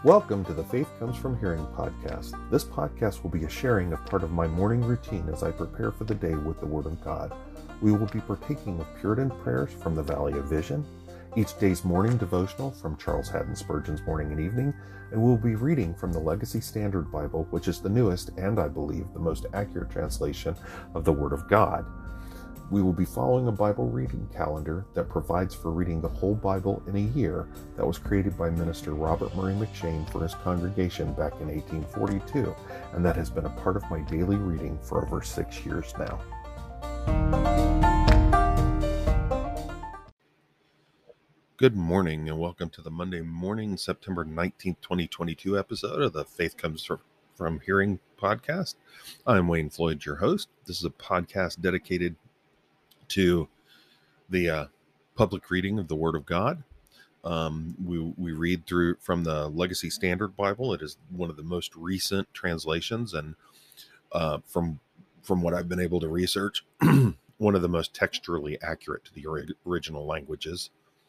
Welcome to the Faith Comes From Hearing podcast. This podcast will be a sharing of part of my morning routine as I prepare for the day with the Word of God. We will be partaking of Puritan prayers from the Valley of Vision, each day's morning devotional from Charles Haddon Spurgeon's Morning and Evening, and we'll be reading from the Legacy Standard Bible, which is the newest and, I believe, the most accurate translation of the Word of God. We will be following a Bible reading calendar that provides for reading the whole Bible in a year that was created by Minister Robert Murray McCheyne for his congregation back in 1842, and that has been a part of my daily reading for over 6 years now. Good morning and welcome to the Monday morning, September 19th, 2022 episode of the Faith Comes From Hearing podcast. I'm Wayne Floyd, your host. This is a podcast dedicated to the public reading of the Word of God. We read through from the Legacy Standard Bible. It is one of the most recent translations, and from what I've been able to research, one of the most textually accurate to the original languages.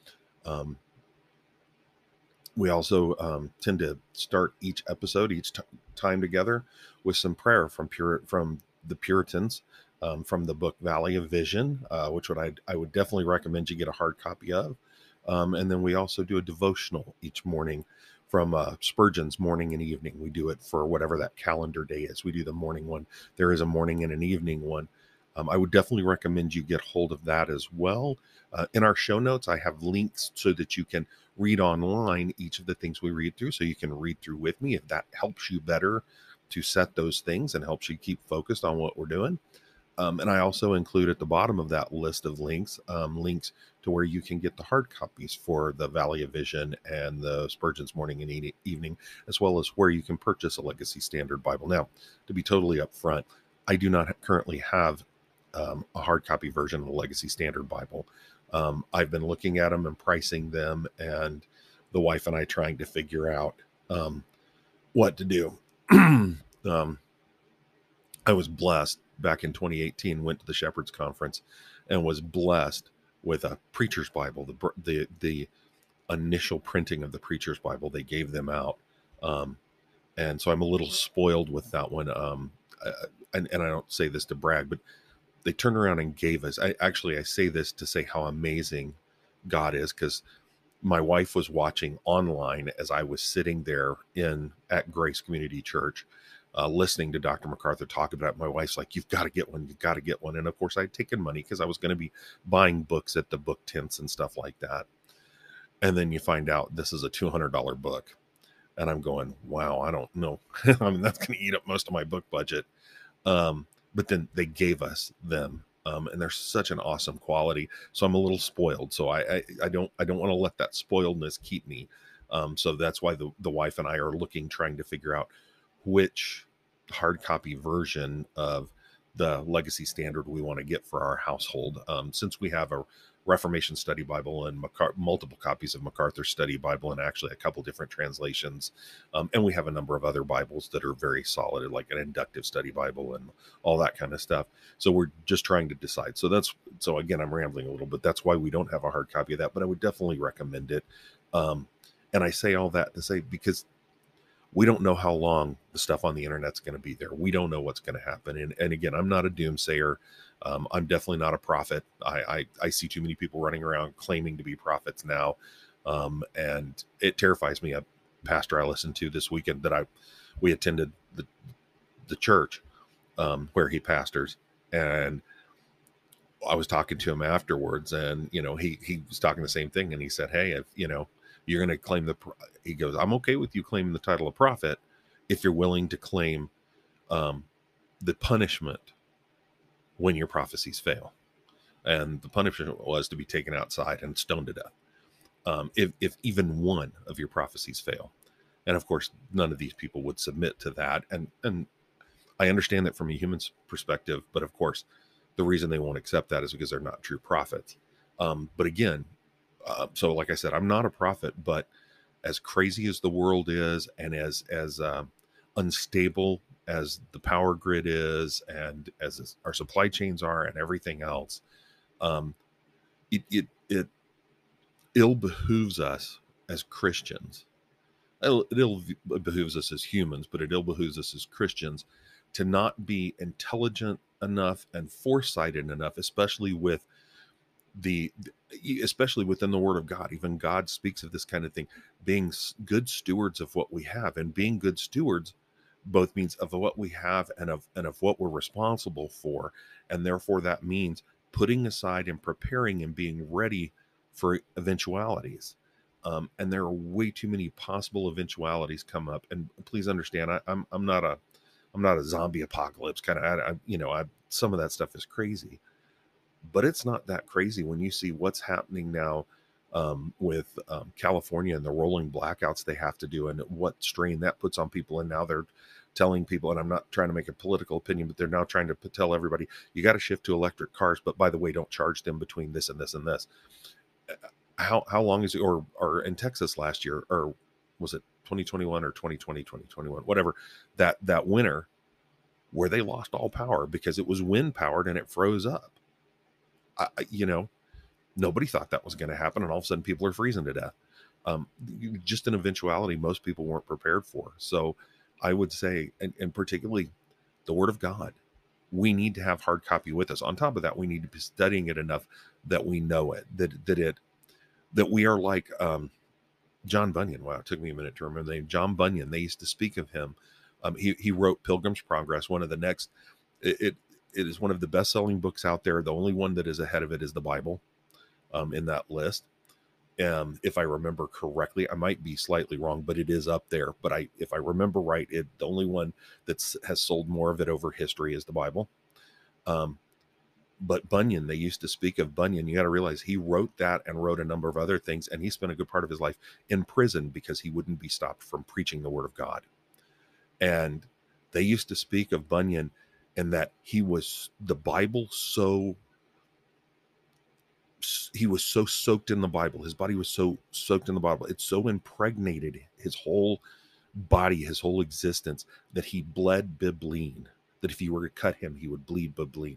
We also tend to start each episode, each time together, with some prayer from the Puritans. From the book Valley of Vision, which I would definitely recommend you get a hard copy of. And then we also do a devotional each morning from Spurgeon's Morning and Evening. We do it for whatever that calendar day is. We do the morning one. There is a morning and an evening one. I would definitely recommend you get hold of that as well. In our show notes, I have links so that you can read online each of the things we read through, so you can read through with me if that helps you better to set those things and helps you keep focused on what we're doing. And I also include at the bottom of that list of links, links to where you can get the hard copies for the Valley of Vision and the Spurgeon's Morning and Evening, as well as where you can purchase a Legacy Standard Bible. Now, to be totally upfront, I do not currently have a hard copy version of the Legacy Standard Bible. I've been looking at them and pricing them, and the wife and I trying to figure out what to do. I was blessed back in 2018, went to the Shepherd's Conference and was blessed with a Preacher's Bible, the initial printing of the Preacher's Bible. They gave them out. And so I'm a little spoiled with that one. And I don't say this to brag, but they turned around and gave us, I say this to say how amazing God is, because my wife was watching online as I was sitting there at Grace Community Church, listening to Dr. MacArthur talk about it. My wife's like, you've got to get one. You've got to get one. And of course I'd taken money because I was going to be buying books at the book tents and stuff like that. And then you find out this is a $200 book. And I'm going, wow, I don't know. I mean, that's going to eat up most of my book budget. But then they gave us them. And they're such an awesome quality. So I'm a little spoiled. So I don't want to let that spoiledness keep me. So that's why the wife and I are trying to figure out which hard copy version of the Legacy Standard we want to get for our household. Since we have a Reformation Study Bible and multiple copies of MacArthur Study Bible, and actually a couple different translations. And we have a number of other Bibles that are very solid, like an Inductive Study Bible and all that kind of stuff. So we're just trying to decide. So again, I'm rambling a little bit. That's why we don't have a hard copy of that, but I would definitely recommend it. And I say all that to say, because we don't know how long the stuff on the internet's going to be there. We don't know what's going to happen. And again, I'm not a doomsayer. I'm definitely not a prophet. I see too many people running around claiming to be prophets now. And it terrifies me. A pastor I listened to this weekend we attended the church where he pastors, and I was talking to him afterwards, and, he was talking the same thing. And he said, hey, if, you're going to claim he goes, I'm okay with you claiming the title of prophet if you're willing to claim the punishment when your prophecies fail. And the punishment was to be taken outside and stoned to death. If even one of your prophecies fail. And of course, none of these people would submit to that. And I understand that from a human's perspective, but of course, the reason they won't accept that is because they're not true prophets. But again, so like I said, I'm not a prophet, but as crazy as the world is, and as unstable as the power grid is, and as our supply chains are, and everything else, it ill behooves us as Christians it ill behooves us as humans, but it ill behooves us as Christians to not be intelligent enough and foresighted enough, the especially within the Word of God. Even God speaks of this kind of thing, being good stewards of what we have, and being good stewards both means of what we have and of what we're responsible for, and therefore that means putting aside and preparing and being ready for eventualities. And there are way too many possible eventualities come up. And please understand, I'm not a zombie apocalypse kind of. Some of that stuff is crazy, but it's not that crazy when you see what's happening now with California and the rolling blackouts they have to do, and what strain that puts on people. And now they're telling people, and I'm not trying to make a political opinion, but they're now trying to tell everybody, you got to shift to electric cars. But by the way, don't charge them between this and this and this. How long is it? Or in Texas last year, or was it 2021 or 2020, 2021, whatever, that winter where they lost all power because it was wind powered and it froze up. You know, nobody thought that was going to happen, and all of a sudden people are freezing to death. Just an eventuality most people weren't prepared for. So I would say, and particularly the Word of God, we need to have hard copy with us. On top of that, we need to be studying it enough that we know it, that we are like John Bunyan. Wow, it took me a minute to remember the name. John Bunyan. They used to speak of him. He wrote Pilgrim's Progress. It is one of the best-selling books out there. The only one that is ahead of it is the Bible in that list. If I remember correctly, I might be slightly wrong, but it is up there. But if I remember right, the only one that has sold more of it over history is the Bible. But Bunyan, they used to speak of Bunyan. You got to realize he wrote that and wrote a number of other things, and he spent a good part of his life in prison because he wouldn't be stopped from preaching the Word of God. And they used to speak of Bunyan and that he was so soaked in the Bible. His body was so soaked in the Bible. It so impregnated his whole body, his whole existence, that he bled bibline. That if you were to cut him, he would bleed bibline.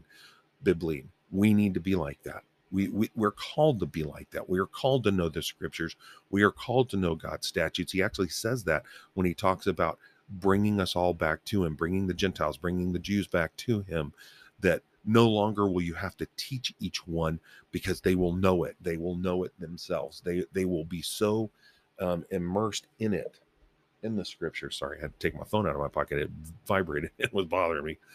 We need to be like that. We're called to be like that. We are called to know the scriptures. We are called to know God's statutes. He actually says that when he talks about bringing us all back to him, bringing the Gentiles, bringing the Jews back to him, that no longer will you have to teach each one, because they will know it. They will know it themselves. They will be so immersed in it, in the scripture. Sorry, I had to take my phone out of my pocket. It vibrated. It was bothering me.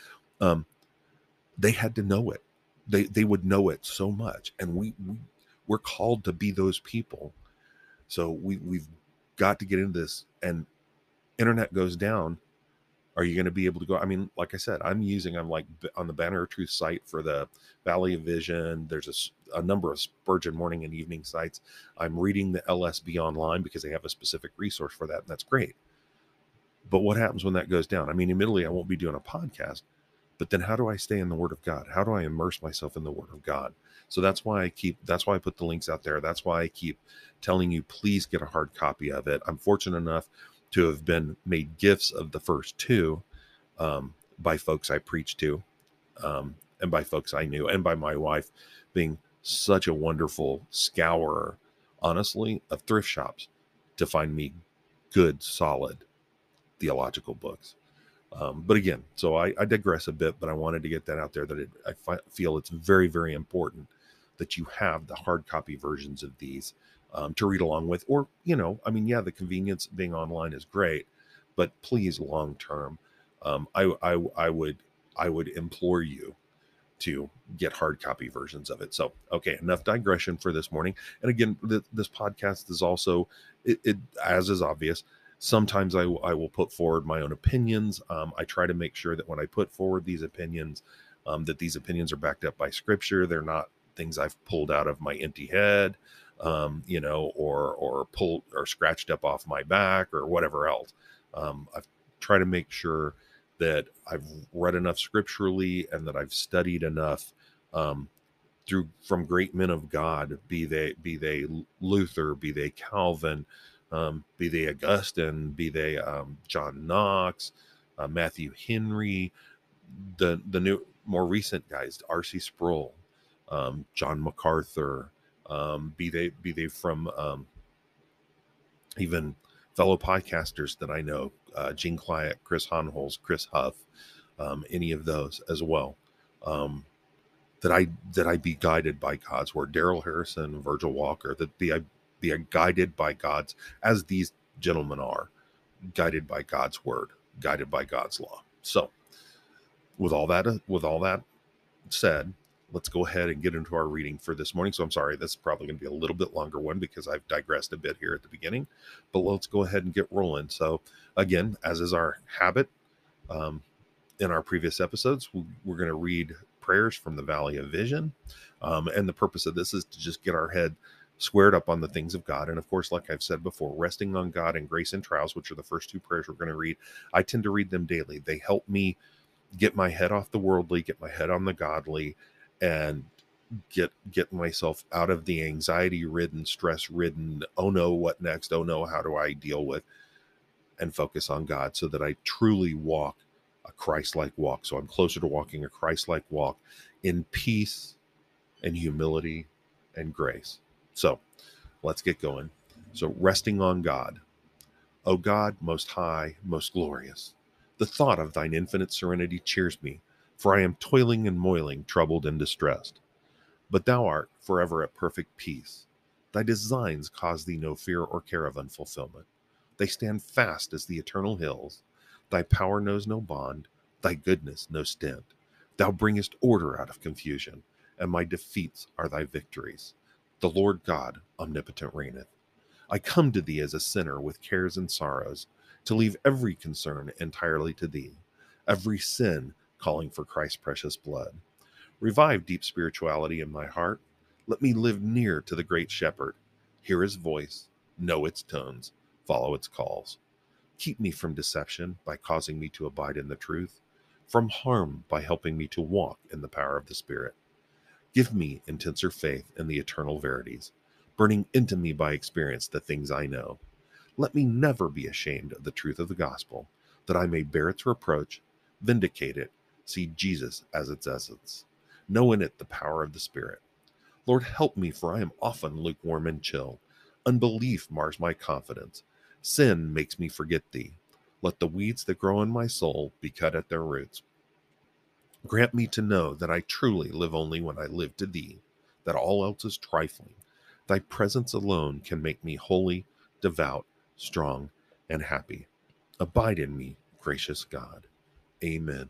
They had to know it. They would know it so much. And we're called to be those people. So we've got to get into this. And internet goes down, are you going to be able to go? I mean, like I said, I'm like on the Banner of Truth site for the Valley of Vision. There's a number of Spurgeon morning and evening sites. I'm reading the LSB online because they have a specific resource for that, and that's great. But what happens when that goes down? I mean, admittedly, I won't be doing a podcast, but then how do I stay in the Word of God? How do I immerse myself in the Word of God? So that's why I put the links out there. That's why I keep telling you, please get a hard copy of it. I'm fortunate enough to have been made gifts of the first two by folks I preached to, and by folks I knew, and by my wife being such a wonderful scourer, honestly, of thrift shops to find me good, solid theological books. But again, so I digress a bit, but I wanted to get that out there, that I feel it's very, very important that you have the hard copy versions of these to read along with. Or, the convenience of being online is great, but please, long term, I would implore you to get hard copy versions of it. So, okay, enough digression for this morning. And again, this podcast is also, as is obvious, sometimes I will put forward my own opinions. I try to make sure that when I put forward these opinions, that these opinions are backed up by scripture. They're not things I've pulled out of my empty head, or pulled or scratched up off my back or whatever else. I've tried to make sure that I've read enough scripturally and that I've studied enough from great men of God, be they Luther, be they Calvin, be they Augustine, be they John Knox, Matthew Henry, the new more recent guys, R.C. Sproul, John MacArthur, be they from even fellow podcasters that I know, Gene Client, Chris Honholz, Chris Huff, any of those as well. That I be guided by God's word. Daryl Harrison, Virgil Walker, that be guided by God's, as these gentlemen are, guided by God's word, guided by God's law. So, with all that said, let's go ahead and get into our reading for this morning. So I'm sorry, this is probably going to be a little bit longer one because I've digressed a bit here at the beginning, but let's go ahead and get rolling. So again, as is our habit, in our previous episodes, we're going to read prayers from the Valley of Vision. And the purpose of this is to just get our head squared up on the things of God. And of course, like I've said before, resting on God and grace in trials, which are the first two prayers we're going to read. I tend to read them daily. They help me get my head off the worldly, get my head on the godly, and get myself out of the anxiety ridden, stress ridden, oh no, what next? Oh no, how do I deal with? And focus on God so that I truly walk a Christ-like walk. So I'm closer to walking a Christ-like walk in peace and humility and grace. So let's get going. So resting on God. O God, most high, most glorious, the thought of thine infinite serenity cheers me, for I am toiling and moiling, troubled and distressed. But thou art forever at perfect peace. Thy designs cause thee no fear or care of unfulfillment. They stand fast as the eternal hills. Thy power knows no bond, thy goodness no stint. Thou bringest order out of confusion, and my defeats are thy victories. The Lord God omnipotent reigneth. I come to thee as a sinner with cares and sorrows, to leave every concern entirely to thee, every sin calling for Christ's precious blood. Revive deep spirituality in my heart. Let me live near to the great shepherd, hear his voice, know its tones, follow its calls. Keep me from deception by causing me to abide in the truth, from harm by helping me to walk in the power of the Spirit. Give me intenser faith in the eternal verities, burning into me by experience the things I know. Let me never be ashamed of the truth of the gospel, that I may bear its reproach, vindicate it, see Jesus as its essence, know in it the power of the Spirit. Lord, help me, for I am often lukewarm and chill. Unbelief mars my confidence. Sin makes me forget thee. Let the weeds that grow in my soul be cut at their roots. Grant me to know that I truly live only when I live to thee, that all else is trifling. Thy presence alone can make me holy, devout, strong, and happy. Abide in me, gracious God. Amen.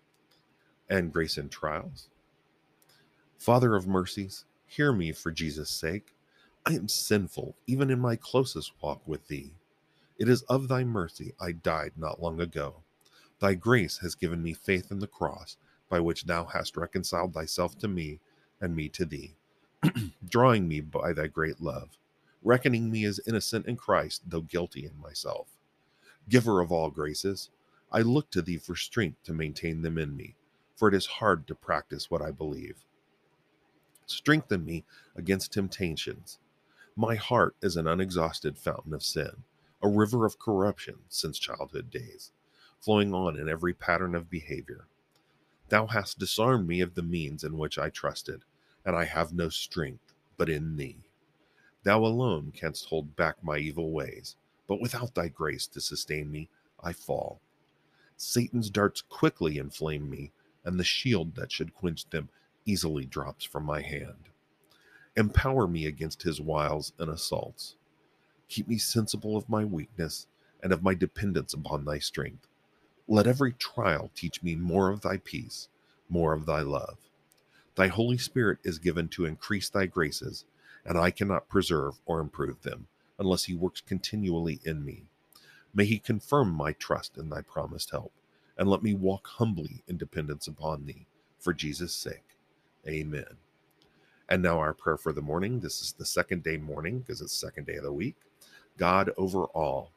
And grace in trials. Father of mercies, hear me for Jesus' sake. I am sinful, even in my closest walk with thee. It is of thy mercy I died not long ago. Thy grace has given me faith in the cross, by which thou hast reconciled thyself to me, and me to thee, drawing me by thy great love, reckoning me as innocent in Christ, though guilty in myself. Giver of all graces, I look to thee for strength to maintain them in me, for it is hard to practice what I believe. Strengthen me against temptations. My heart is an unexhausted fountain of sin, a river of corruption since childhood days, flowing on in every pattern of behavior. Thou hast disarmed me of the means in which I trusted, and I have no strength but in thee. Thou alone canst hold back my evil ways, but without thy grace to sustain me, I fall. Satan's darts quickly inflame me, and the shield that should quench them easily drops from my hand. Empower me against his wiles and assaults. Keep me sensible of my weakness and of my dependence upon thy strength. Let every trial teach me more of thy peace, more of thy love. Thy Holy Spirit is given to increase thy graces, and I cannot preserve or improve them unless he works continually in me. May he confirm my trust in thy promised help, and let me walk humbly in dependence upon thee, for Jesus' sake. Amen. And now our prayer for the morning. This is the second day morning, because it's the second day of the week. God over all.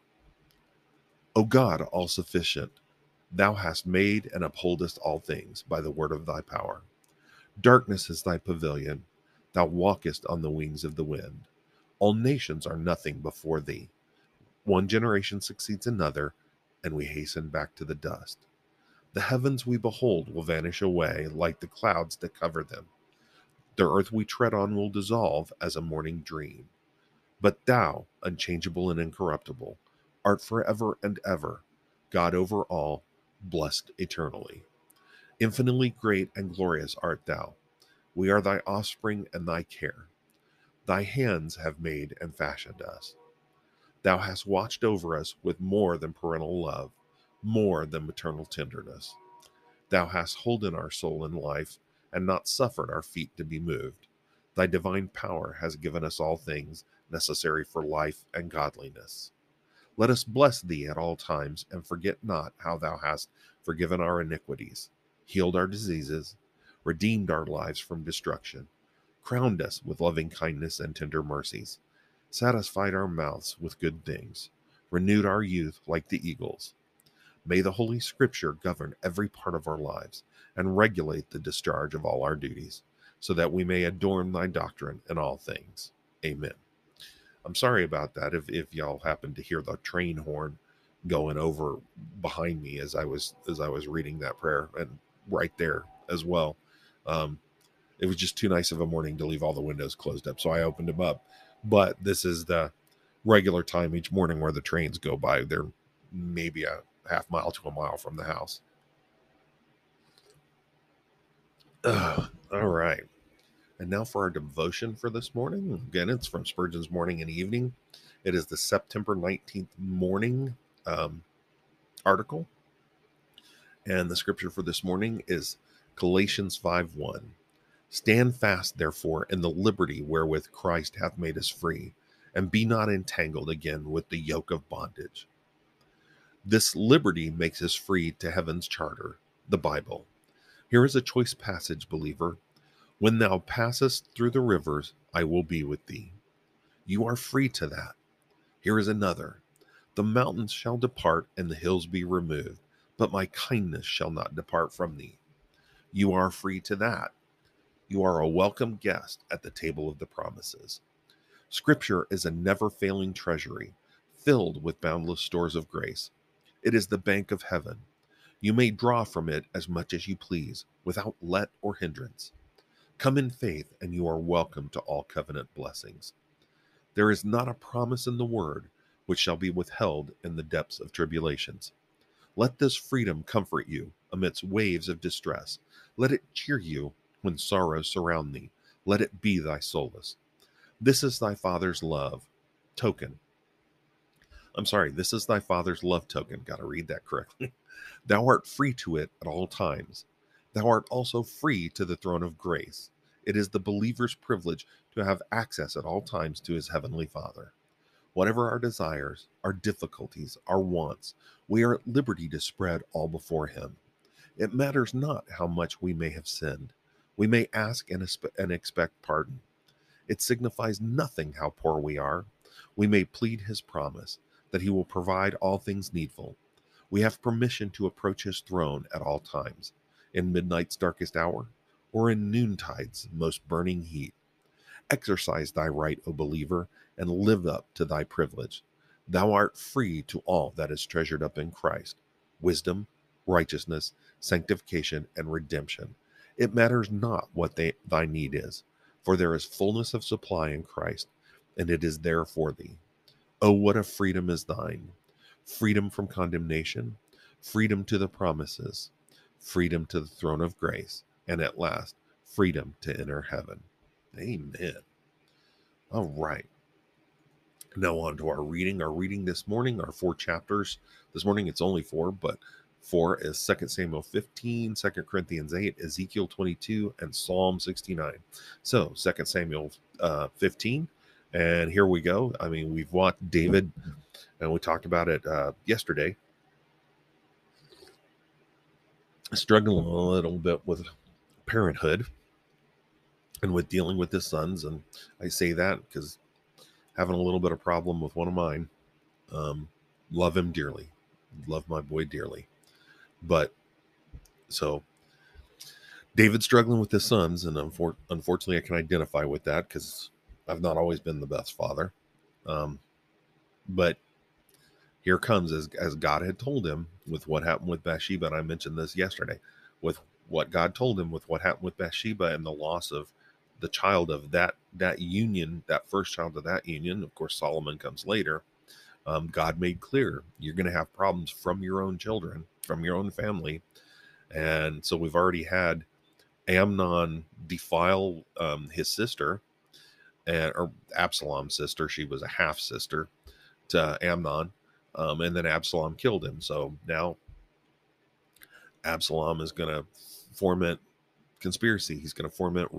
O God, all sufficient, thou hast made and upholdest all things by the word of thy power. Darkness is thy pavilion. Thou walkest on the wings of the wind. All nations are nothing before thee. One generation succeeds another, and we hasten back to the dust. The heavens we behold will vanish away like the clouds that cover them. The earth we tread on will dissolve as a morning dream. But thou, unchangeable and incorruptible, art forever and ever, God over all, blessed eternally. Infinitely great and glorious art thou. We are thy offspring and thy care. Thy hands have made and fashioned us. Thou hast watched over us with more than parental love, more than maternal tenderness. Thou hast holden our soul in life, and not suffered our feet to be moved. Thy divine power has given us all things necessary for life and godliness. Let us bless thee at all times, and forget not how thou hast forgiven our iniquities, healed our diseases, redeemed our lives from destruction, crowned us with loving kindness and tender mercies, satisfied our mouths with good things, renewed our youth like the eagles. May the Holy Scripture govern every part of our lives and regulate the discharge of all our duties, so that we may adorn thy doctrine in all things. Amen. I'm sorry about that if y'all happen to hear the train horn going over behind me as I was reading that prayer, and right there as well. It was just too nice of a morning to leave all the windows closed up, so I opened them up. But this is the regular time each morning where the trains go by. They're maybe a half mile to a mile from the house. All right. And now for our devotion for this morning. Again, it's from Spurgeon's Morning and Evening. It is the September 19th morning article. And the scripture for this morning is Galatians 5:1. Stand fast, therefore, in the liberty wherewith Christ hath made us free, and be not entangled again with the yoke of bondage. This liberty makes us free to heaven's charter, the Bible. Here is a choice passage, believer. When thou passest through the rivers, I will be with thee. You are free to that. Here is another. The mountains shall depart and the hills be removed, but my kindness shall not depart from thee. You are free to that. You are a welcome guest at the table of the promises. Scripture is a never-failing treasury, filled with boundless stores of grace. It is the bank of heaven. You may draw from it as much as you please, without let or hindrance. Come in faith, and you are welcome to all covenant blessings. There is not a promise in the word which shall be withheld in the depths of tribulations. Let this freedom comfort you amidst waves of distress. Let it cheer you when sorrows surround thee. Let it be thy solace. This is thy Father's love token. This is thy Father's love token. Got to read that correctly. Thou art free to it at all times. Thou art also free to the throne of grace. It is the believer's privilege to have access at all times to his heavenly Father. Whatever our desires, our difficulties, our wants, we are at liberty to spread all before him. It matters not how much we may have sinned. We may ask and expect pardon. It signifies nothing how poor we are. We may plead his promise that he will provide all things needful. We have permission to approach his throne at all times, in midnight's darkest hour, or in noontide's most burning heat. Exercise thy right, O believer, and live up to thy privilege. Thou art free to all that is treasured up in Christ: wisdom, righteousness, sanctification, and redemption. It matters not what thy need is, for there is fullness of supply in Christ, and it is there for thee. Oh, what a freedom is thine! Freedom from condemnation, freedom to the promises, freedom to the throne of grace, and at last, freedom to enter heaven. Amen. All right. Now on to our reading. Our reading this morning are 4 chapters. This morning it's only 4, but 4 is 2 Samuel 15, 2 Corinthians 8, Ezekiel 22, and Psalm 69. So 2 Samuel 15, and here we go. I mean, we've watched David, and we talked about it yesterday, struggling a little bit with parenthood and with dealing with his sons. And I say that because having a little bit of problem with one of mine. Love him dearly. Love my boy dearly. But so David's struggling with his sons, and unfortunately I can identify with that because I've not always been the best father. But here comes, as God had told him with what happened with Bathsheba, and I mentioned this yesterday, with what God told him with what happened with Bathsheba and the loss of the child of that union, that first child of that union. Of course, Solomon comes later. God made clear you're going to have problems from your own children, from your own family. And so we've already had Amnon defile his sister, or Absalom's sister. She was a half sister to Amnon, and then Absalom killed him. So now Absalom is going to foment conspiracy. He's going to foment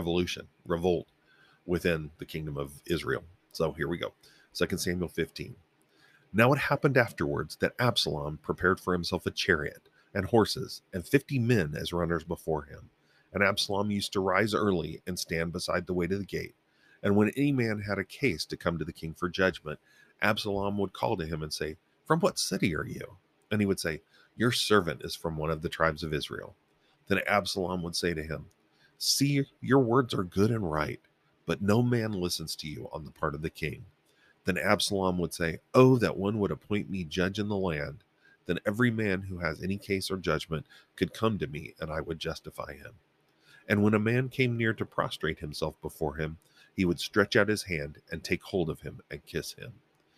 revolt within the kingdom of Israel. So here we go. 2 Samuel 15. Now it happened afterwards that Absalom prepared for himself a chariot and horses and 50 men as runners before him. And Absalom used to rise early and stand beside the way to the gate. And when any man had a case to come to the king for judgment, Absalom would call to him and say, "From what city are you?" And he would say, "Your servant is from one of the tribes of Israel." Then Absalom would say to him, "See, your words are good and right, but no man listens to you on the part of the king." Then Absalom would say, "Oh, that one would appoint me judge in the land. Then every man who has any case or judgment could come to me, and I would justify him." And when a man came near to prostrate himself before him, he would stretch out his hand and take hold of him and kiss him.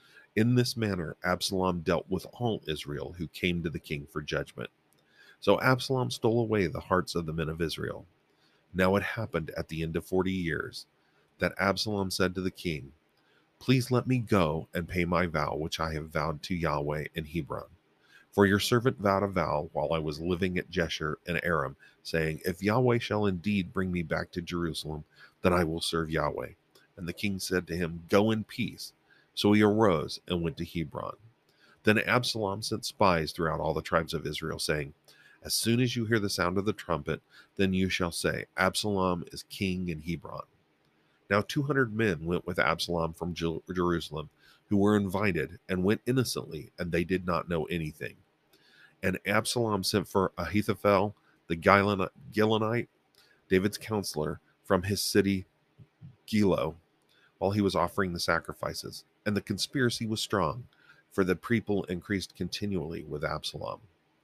In this manner Absalom dealt with all Israel who came to the king for judgment. So Absalom stole away the hearts of the men of Israel. Now it happened at the end of 40 years that Absalom said to the king, "Please let me go and pay my vow which I have vowed to Yahweh in Hebron. For your servant vowed a vow while I was living at Jeshurun in Aram, saying, If Yahweh shall indeed bring me back to Jerusalem, then I will serve Yahweh." And the king said to him, "Go in peace." So he arose and went to Hebron. Then Absalom sent spies throughout all the tribes of Israel, saying, "As soon as you hear the sound of the trumpet, then you shall say, Absalom is king in Hebron." Now 200 men went with Absalom from Jerusalem, who were invited, and went innocently, and they did not know anything. And Absalom sent for Ahithophel, the Gilonite, David's counselor, from his city Gilo, while he was offering the sacrifices. And the conspiracy was strong, for the people increased continually with Absalom.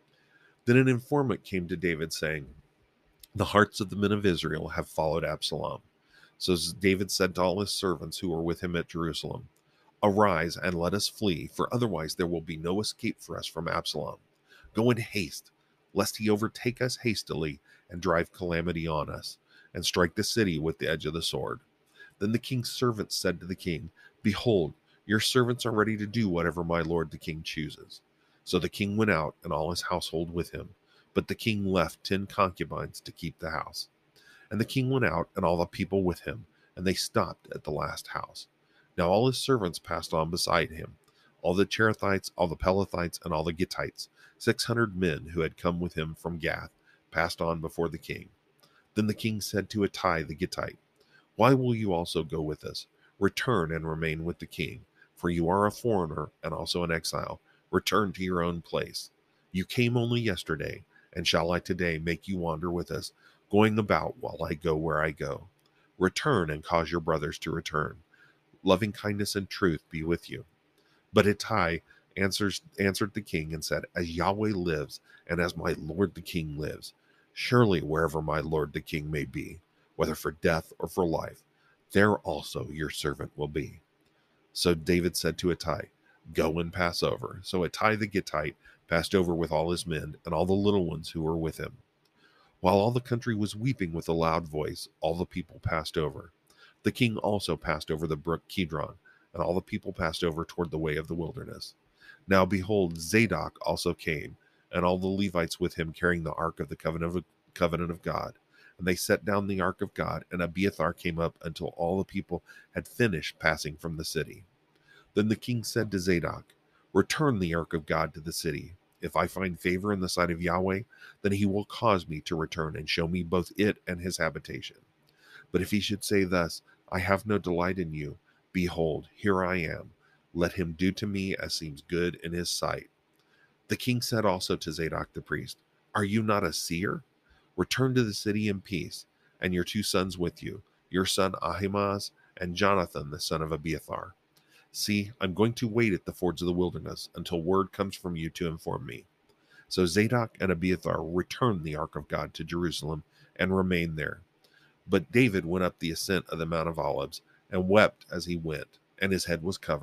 Then an informant came to David, saying, "The hearts of the men of Israel have followed Absalom." So David said to all his servants who were with him at Jerusalem, "Arise and let us flee, for otherwise there will be no escape for us from Absalom. Go in haste, lest he overtake us hastily and drive calamity on us, and strike the city with the edge of the sword." Then the king's servants said to the king, "Behold, your servants are ready to do whatever my lord the king chooses." So the king went out, and all his household with him. But the king left 10 concubines to keep the house. And the king went out, and all the people with him, and they stopped at the last house. Now all his servants passed on beside him, all the Cherethites, all the Pelethites, and all the Gittites, 600 men who had come with him from Gath, passed on before the king. Then the king said to Ittai the Gittite, "Why will you also go with us? Return and remain with the king, for you are a foreigner and also an exile. Return to your own place. You came only yesterday, and shall I today make you wander with us, going about while I go where I go? Return and cause your brothers to return. Loving kindness and truth be with you." But Ittai answered the king and said, "As Yahweh lives, and as my lord the king lives, surely wherever my lord the king may be, whether for death or for life, there also your servant will be." So David said to Ittai, "Go and pass over." So Ittai the Gittite passed over with all his men and all the little ones who were with him. While all the country was weeping with a loud voice, all the people passed over. The king also passed over the brook Kidron, and all the people passed over toward the way of the wilderness. Now behold, Zadok also came, and all the Levites with him, carrying the ark of the covenant of God. And they set down the ark of God, and Abiathar came up until all the people had finished passing from the city. Then the king said to Zadok, "Return the ark of God to the city. If I find favor in the sight of Yahweh, then he will cause me to return and show me both it and his habitation. But if he should say thus, I have no delight in you, behold, here I am. Let him do to me as seems good in his sight." The king said also to Zadok the priest, "Are you not a seer? Return to the city in peace, and your 2 sons with you, your son Ahimaaz and Jonathan the son of Abiathar. See, I'm going to wait at the fords of the wilderness until word comes from you to inform me." So Zadok and Abiathar returned the ark of God to Jerusalem and remained there. But David went up the ascent of the Mount of Olives and wept as he went, and his head was covered,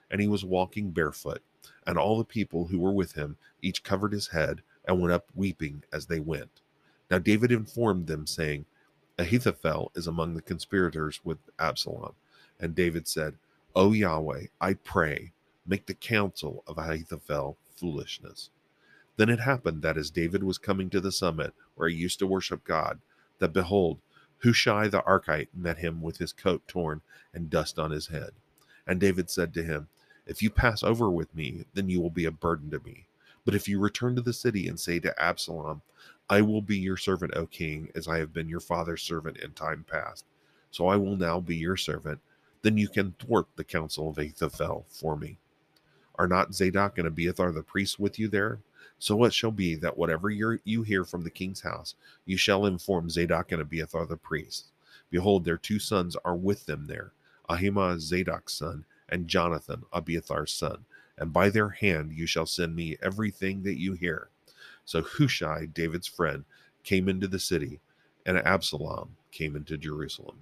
and he was walking barefoot. And all the people who were with him each covered his head and went up weeping as they went. Now David informed them, saying, Ahithophel is among the conspirators with Absalom. And David said, O Yahweh, I pray, make the counsel of Ahithophel foolishness. Then it happened that as David was coming to the summit where he used to worship God, that behold, Hushai the Archite met him with his coat torn and dust on his head. And David said to him, If you pass over with me, then you will be a burden to me. But if you return to the city and say to Absalom, I will be your servant, O king, as I have been your father's servant in time past, so I will now be your servant, then you can thwart the counsel of Ahithophel for me. Are not Zadok and Abiathar the priests with you there? So it shall be that whatever you hear from the king's house, you shall inform Zadok and Abiathar the priests. Behold, their 2 sons are with them there, Ahimaaz Zadok's son, and Jonathan Abiathar's son, and by their hand you shall send me everything that you hear. So Hushai, David's friend, came into the city, and Absalom came into Jerusalem.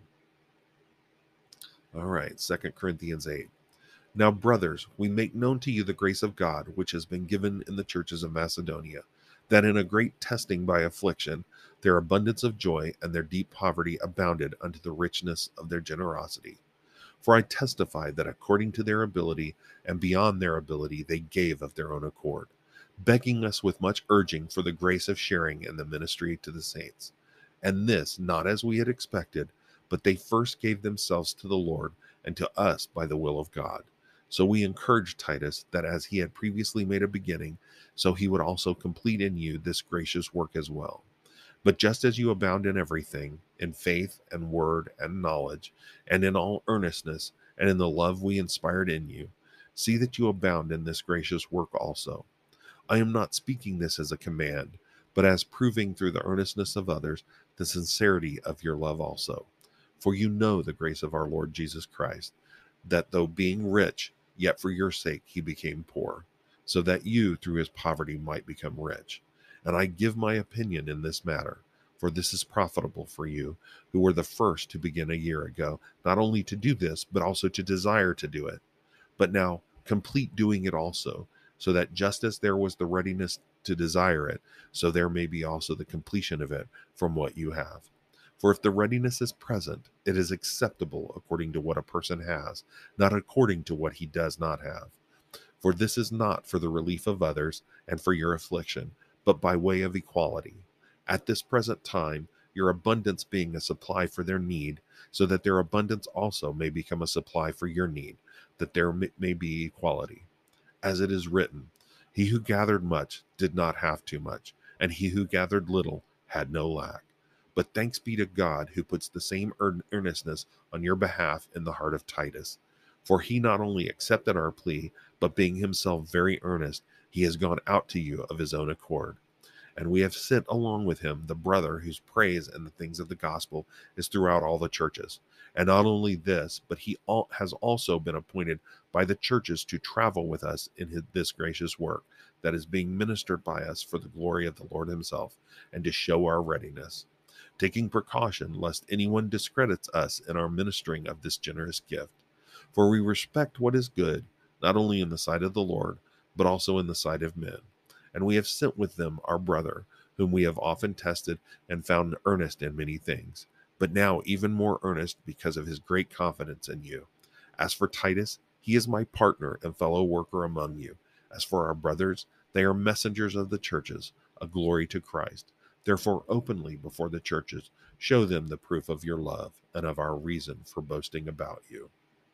All right, 2 Corinthians 8. Now, brothers, we make known to you the grace of God, which has been given in the churches of Macedonia, that in a great testing by affliction, their abundance of joy and their deep poverty abounded unto the richness of their generosity. For I testify that according to their ability and beyond their ability, they gave of their own accord, begging us with much urging for the grace of sharing in the ministry to the saints. And this not as we had expected, but they first gave themselves to the Lord and to us by the will of God. So we encouraged Titus that as he had previously made a beginning, so he would also complete in you this gracious work as well. But just as you abound in everything, in faith and word and knowledge, and in all earnestness, and in the love we inspired in you, see that you abound in this gracious work also. I am not speaking this as a command, but as proving through the earnestness of others the sincerity of your love also. For you know the grace of our Lord Jesus Christ, that though being rich, yet for your sake he became poor, so that you through his poverty might become rich. And I give my opinion in this matter, for this is profitable for you, who were the first to begin a year ago, not only to do this, but also to desire to do it. But now complete doing it also, so that just as there was the readiness to desire it, so there may be also the completion of it from what you have. For if the readiness is present, it is acceptable according to what a person has, not according to what he does not have. For this is not for the relief of others and for your affliction, but by way of equality. At this present time, your abundance being a supply for their need, so that their abundance also may become a supply for your need, that there may be equality. As it is written, He who gathered much did not have too much, and he who gathered little had no lack. But thanks be to God who puts the same earnestness on your behalf in the heart of Titus. For he not only accepted our plea, but being himself very earnest, he has gone out to you of his own accord. And we have sent along with him the brother whose praise in the things of the gospel is throughout all the churches. And not only this, but he has also been appointed by the churches to travel with us in this gracious work that is being ministered by us for the glory of the Lord himself, and to show our readiness, taking precaution lest anyone discredits us in our ministering of this generous gift. For we respect what is good, not only in the sight of the Lord, but also in the sight of men. And we have sent with them our brother, whom we have often tested and found earnest in many things, but now even more earnest because of his great confidence in you. As for Titus, he is my partner and fellow worker among you. As for our brothers, they are messengers of the churches, a glory to Christ. Therefore, openly before the churches, show them the proof of your love and of our reason for boasting about you.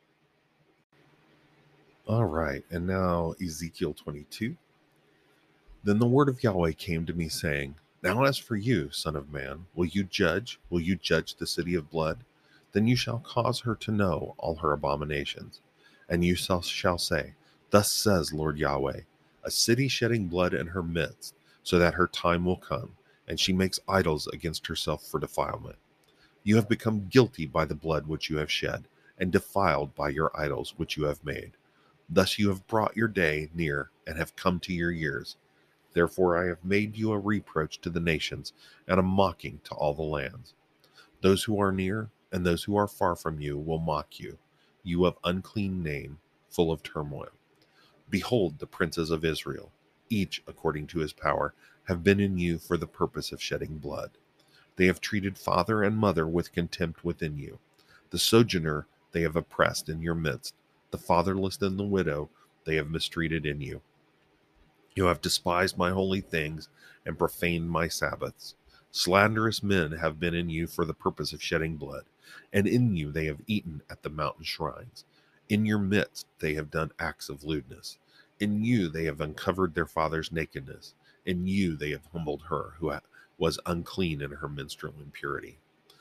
All right, and now Ezekiel 22. Then the word of Yahweh came to me, saying, Now as for you, son of man, will you judge? Will you judge the city of blood? Then you shall cause her to know all her abominations. And you shall say, Thus says Lord Yahweh, a city shedding blood in her midst, so that her time will come, and she makes idols against herself for defilement. You have become guilty by the blood which you have shed, and defiled by your idols which you have made. Thus you have brought your day near, and have come to your years. Therefore I have made you a reproach to the nations, and a mocking to all the lands. Those who are near, and those who are far from you will mock you, you of unclean name, full of turmoil. Behold, the princes of Israel, each according to his power, have been in you for the purpose of shedding blood. They have treated father and mother with contempt within you. The sojourner they have oppressed in your midst. The fatherless and the widow they have mistreated in you. You have despised my holy things and profaned my Sabbaths. Slanderous men have been in you for the purpose of shedding blood, and in you they have eaten at the mountain shrines. In your midst they have done acts of lewdness. In you they have uncovered their father's nakedness. In you they have humbled her who was unclean in her menstrual impurity.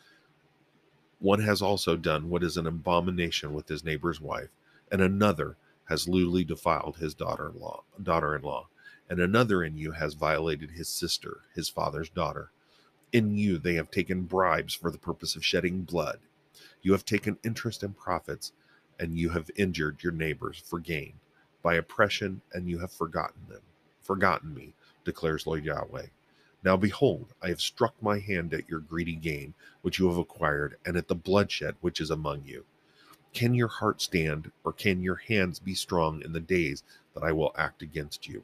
One has also done what is an abomination with his neighbor's wife, and another has lewdly defiled his daughter-in-law, and another in you has violated his sister, his father's daughter. In you they have taken bribes for the purpose of shedding blood. You have taken interest in profits, and you have injured your neighbors for gain, by oppression, and you have forgotten me, declares Lord Yahweh. Now behold, I have struck my hand at your greedy gain, which you have acquired, and at the bloodshed which is among you. Can your heart stand, or can your hands be strong in the days that I will act against you?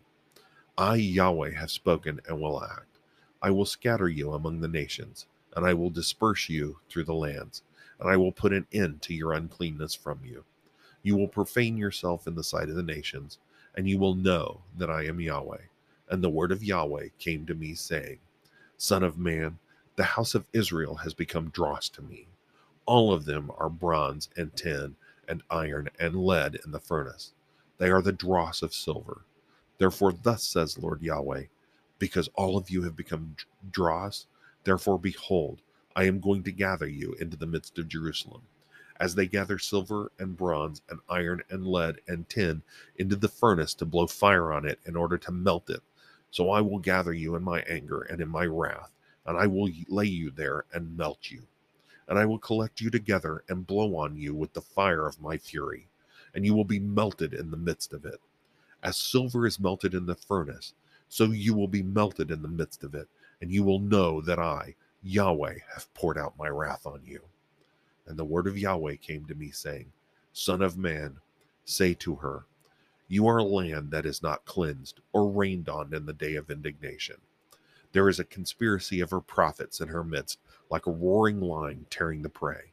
I, Yahweh, have spoken and will act. I will scatter you among the nations, and I will disperse you through the lands, and I will put an end to your uncleanness from you. You will profane yourself in the sight of the nations, and you will know that I am Yahweh. And the word of Yahweh came to me, saying, Son of man, the house of Israel has become dross to me. All of them are bronze and tin and iron and lead in the furnace. They are the dross of silver. Therefore thus says Lord Yahweh, because all of you have become dross, therefore behold, I am going to gather you into the midst of Jerusalem, as they gather silver and bronze and iron and lead and tin into the furnace to blow fire on it in order to melt it. So I will gather you in my anger and in my wrath, and I will lay you there and melt you. And I will collect you together and blow on you with the fire of my fury, and you will be melted in the midst of it. As silver is melted in the furnace, so you will be melted in the midst of it, and you will know that I, Yahweh, have poured out my wrath on you. And the word of Yahweh came to me, saying, Son of man, say to her, You are a land that is not cleansed or rained on in the day of indignation. There is a conspiracy of her prophets in her midst, like a roaring lion tearing the prey.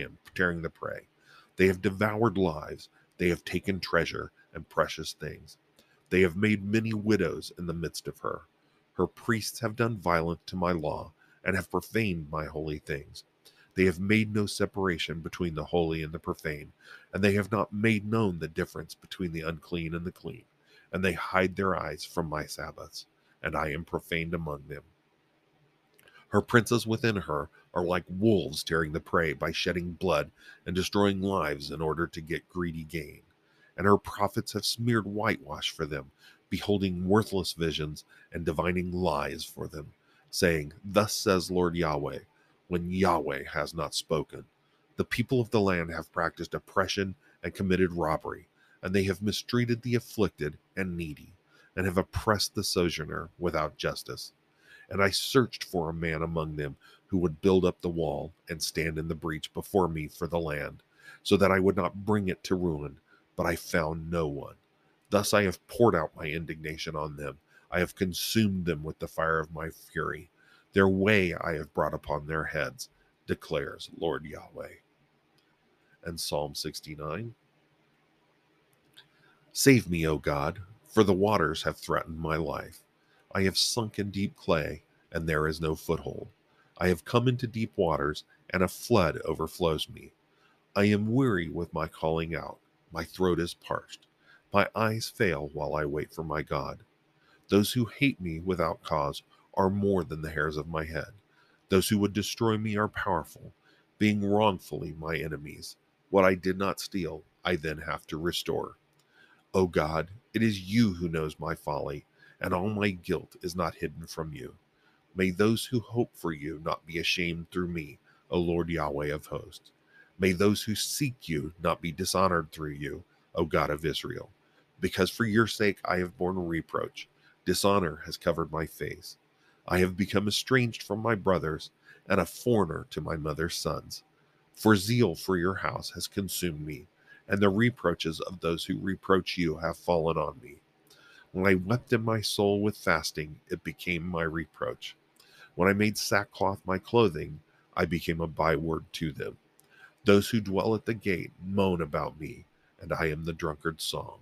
They have devoured lives, they have taken treasure and precious things. They have made many widows in the midst of her. Her priests have done violence to my law, and have profaned my holy things. They have made no separation between the holy and the profane, and they have not made known the difference between the unclean and the clean, and they hide their eyes from my Sabbaths, and I am profaned among them. Her princes within her are like wolves tearing the prey by shedding blood and destroying lives in order to get greedy gain. And her prophets have smeared whitewash for them, beholding worthless visions and divining lies for them, saying, Thus says Lord Yahweh, when Yahweh has not spoken. The people of the land have practiced oppression and committed robbery, and they have mistreated the afflicted and needy, and have oppressed the sojourner without justice. And I searched for a man among them who would build up the wall and stand in the breach before me for the land, so that I would not bring it to ruin, but I found no one. Thus I have poured out my indignation on them. I have consumed them with the fire of my fury. Their way I have brought upon their heads, declares Lord Yahweh. And Psalm 69. Save me, O God, for the waters have threatened my life. I have sunk in deep clay, and there is no foothold. I have come into deep waters, and a flood overflows me. I am weary with my calling out. My throat is parched. My eyes fail while I wait for my God. Those who hate me without cause are more than the hairs of my head. Those who would destroy me are powerful, being wrongfully my enemies. What I did not steal, I then have to restore. O God, it is you who knows my folly, and all my guilt is not hidden from you. May those who hope for you not be ashamed through me, O Lord Yahweh of hosts. May those who seek you not be dishonored through you, O God of Israel. Because for your sake I have borne reproach. Dishonor has covered my face. I have become estranged from my brothers, and a foreigner to my mother's sons. For zeal for your house has consumed me, and the reproaches of those who reproach you have fallen on me. When I wept in my soul with fasting, it became my reproach. When I made sackcloth my clothing, I became a byword to them. Those who dwell at the gate moan about me, and I am the drunkard's song.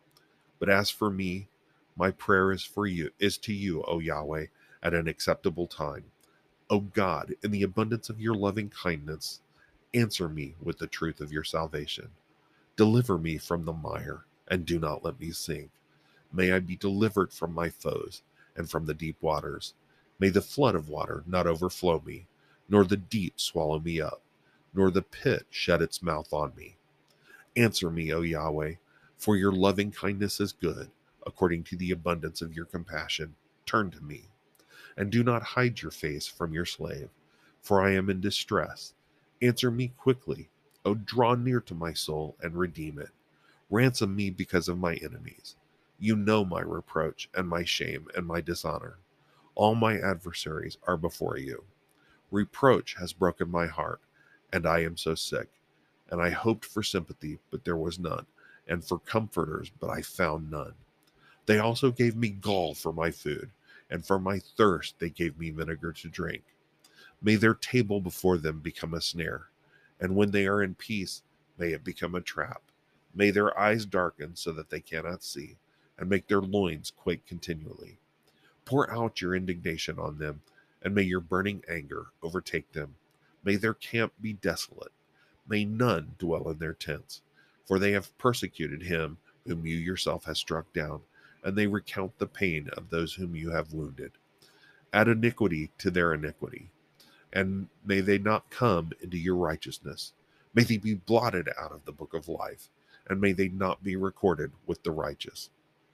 But as for me, my prayer is to you, O Yahweh, at an acceptable time. O God, in the abundance of your loving kindness, answer me with the truth of your salvation. Deliver me from the mire, and do not let me sink. May I be delivered from my foes and from the deep waters. May the flood of water not overflow me, nor the deep swallow me up, nor the pit shut its mouth on me. Answer me, O Yahweh, for your loving kindness is good. According to the abundance of your compassion, turn to me, and do not hide your face from your slave, for I am in distress. Answer me quickly. O draw near to my soul and redeem it. Ransom me because of my enemies. You know my reproach and my shame and my dishonor. All my adversaries are before you. Reproach has broken my heart, and I am so sick. And I hoped for sympathy, but there was none, and for comforters, but I found none. They also gave me gall for my food, and for my thirst they gave me vinegar to drink. May their table before them become a snare, and when they are in peace, may it become a trap. May their eyes darken so that they cannot see, and make their loins quake continually. Pour out your indignation on them, and may your burning anger overtake them. May their camp be desolate. May none dwell in their tents, for they have persecuted him whom you yourself have struck down, and they recount the pain of those whom you have wounded. Add iniquity to their iniquity, and may they not come into your righteousness. May they be blotted out of the book of life, and may they not be recorded with the righteous.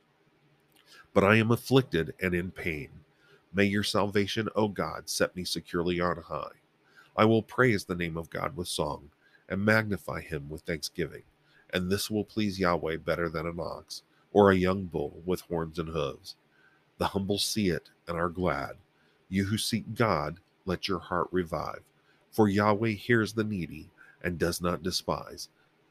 But I am afflicted and in pain. May your salvation, O God, set me securely on high. I will praise the name of God with song, and magnify him with thanksgiving. And this will please Yahweh better than an ox, or a young bull with horns and hooves. The humble see it and are glad. You who seek God, let your heart revive. For Yahweh hears the needy, and does not despise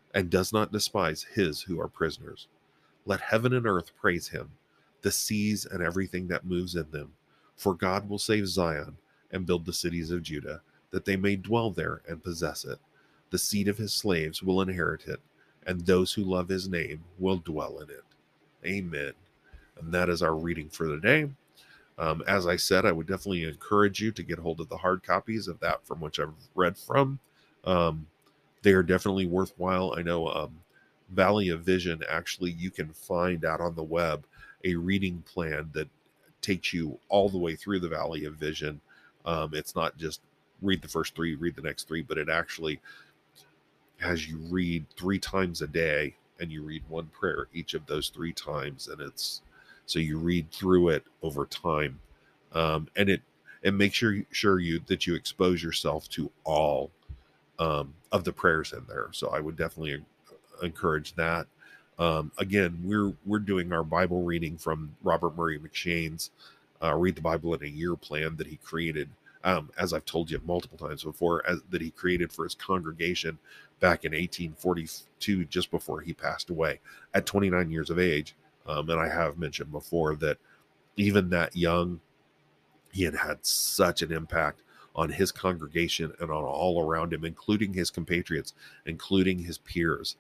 his who are prisoners. Let heaven and earth praise him, the seas and everything that moves in them. For God will save Zion and build the cities of Judah, that they may dwell there and possess it. The seed of his slaves will inherit it, and those who love his name will dwell in it. Amen. And that is our reading for the day. As I said, I would definitely encourage you to get hold of the hard copies of that from which I've read from. They are definitely worthwhile. I know Valley of Vision, actually, you can find out on the web a reading plan that takes you all the way through the Valley of Vision. It's not just read the first three, read the next three, but it actually has you read 3 times a day, and you read one prayer each of those 3 times, and it's so you read through it over time, and makes sure that you expose yourself to all of the prayers in there. So I would definitely encourage that. Again, we're doing our Bible reading from Robert Murray M'Cheyne's Read the Bible in a Year plan that he created, as I've told you multiple times before, that he created for his congregation back in 1842, just before he passed away at 29 years of age. And I have mentioned before that even that young, he had such an impact on his congregation and on all around him, including his compatriots, including his peers.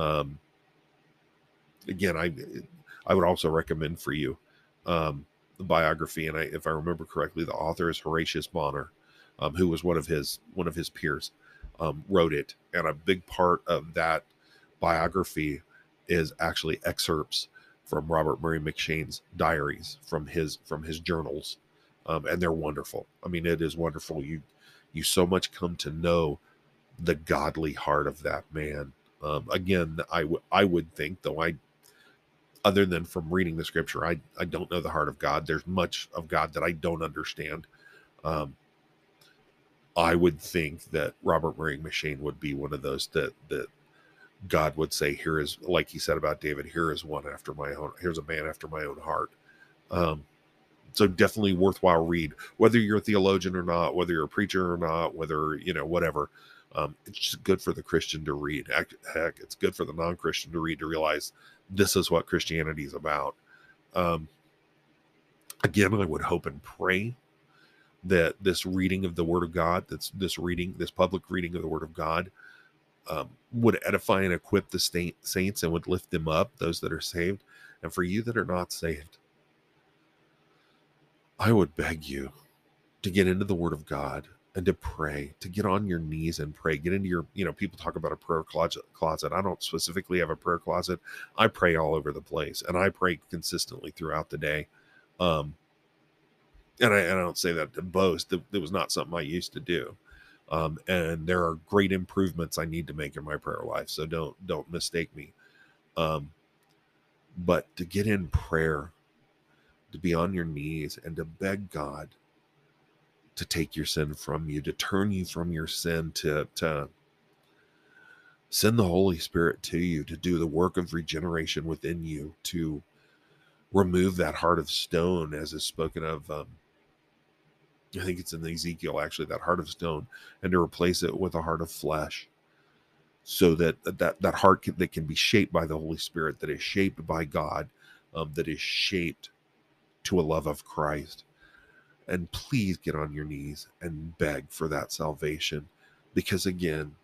Again, I would also recommend for you the biography, and if I remember correctly, the author is Horatius Bonner, who was one of his peers, wrote it, and a big part of that biography is actually excerpts from Robert Murray M'Cheyne's diaries, from his journals, and they're wonderful. I mean, it is wonderful. You so much come to know the godly heart of that man. Again, I would think, though other than from reading the scripture, I don't know the heart of God. There's much of God that I don't understand. I would think that Robert Murray M'Cheyne would be one of those that God would say, here is, like he said about David, here's a man after my own heart. So definitely worthwhile read, whether you're a theologian or not, whether you're a preacher or not, whether, whatever. It's just good for the Christian to read. Heck, it's good for the non-Christian to read, to realize this is what Christianity is about. Um, Again, I would hope and pray that this reading of the Word of God, this public reading of the Word of God, would edify and equip the saints and would lift them up, those that are saved. And for you that are not saved, I would beg you to get into the Word of God and to pray, to get on your knees and pray. Get into your, people talk about a prayer closet. I don't specifically have a prayer closet. I pray all over the place, and I pray consistently throughout the day. And I don't say that to boast. That was not something I used to do. And there are great improvements I need to make in my prayer life. So don't mistake me. But to get in prayer, to be on your knees and to beg God to take your sin from you, to turn you from your sin, to send the Holy Spirit to you, to do the work of regeneration within you, to remove that heart of stone, as is spoken of. I think it's in Ezekiel, actually, that heart of stone, and to replace it with a heart of flesh, so that heart that can be shaped by the Holy Spirit, that is shaped by God, that is shaped to a love of Christ. And please get on your knees and beg for that salvation, because again,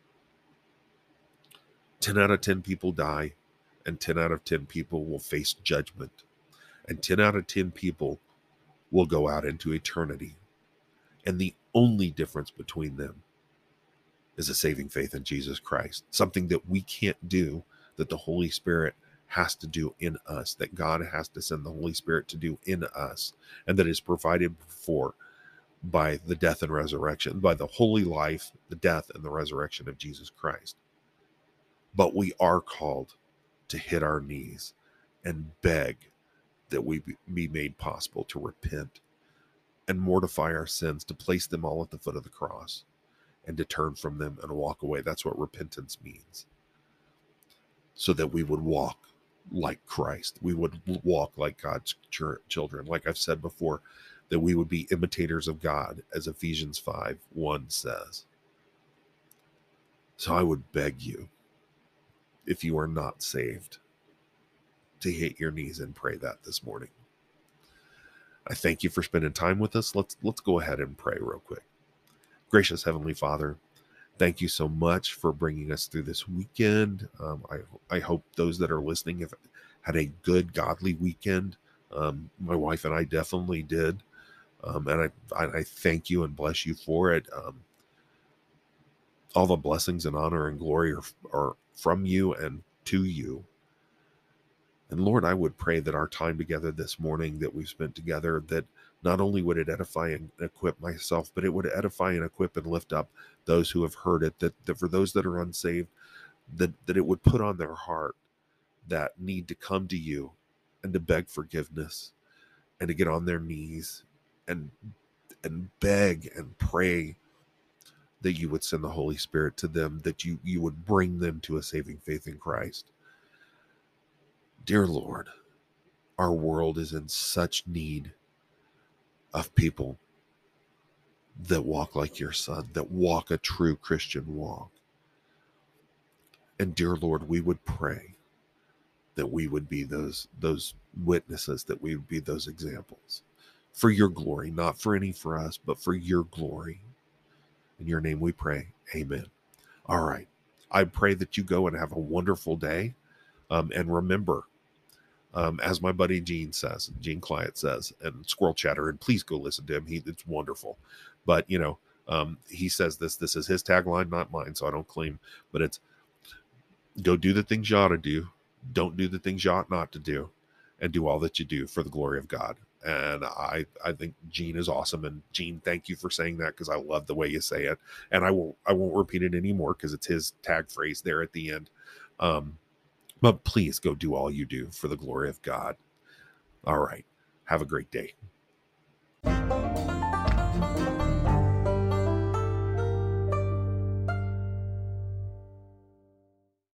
10 out of 10 people die, and 10 out of 10 people will face judgment, and 10 out of 10 people will go out into eternity. And the only difference between them is a saving faith in Jesus Christ, something that we can't do, that the Holy Spirit has to do in us, that God has to send the Holy Spirit to do in us, and that is provided for by the death and resurrection, by the holy life, the death, and the resurrection of Jesus Christ. But we are called to hit our knees and beg that we be made possible to repent and mortify our sins, to place them all at the foot of the cross, and to turn from them and walk away. That's what repentance means. So that we would walk like Christ. We would walk like God's children. Like I've said before, that we would be imitators of God, as Ephesians 5:1 says. So I would beg you, if you are not saved, to hit your knees and pray that this morning. I thank you for spending time with us. Let's go ahead and pray real quick. Gracious Heavenly Father, thank you so much for bringing us through this weekend. I hope those that are listening have had a good, godly weekend. My wife and I definitely did. And I thank you and bless you for it. All the blessings and honor and glory are from you and to you. And Lord, I would pray that our time together this morning that we've spent together, that not only would it edify and equip myself, but it would edify and equip and lift up those who have heard it, that for those that are unsaved, that it would put on their heart that need to come to you and to beg forgiveness and to get on their knees and beg and pray that you would send the Holy Spirit to them, that you would bring them to a saving faith in Christ. Dear Lord, our world is in such need of people that walk like your Son, that walk a true Christian walk. And dear Lord, we would pray that we would be those witnesses, that we would be those examples for your glory, not for any for us, but for your glory. In your name we pray. Amen. All right. I pray that you go and have a wonderful day. And remember, as my buddy Gene Client says, and Squirrel Chatter, and please go listen to him. It's wonderful. But, he says this is his tagline, not mine, so I don't claim, but it's go do the things you ought to do. Don't do the things you ought not to do, and do all that you do for the glory of God. And I think Gene is awesome. And Gene, thank you for saying that, because I love the way you say it. And I won't repeat it anymore, because it's his tag phrase there at the end. But please go do all you do for the glory of God. All right. Have a great day.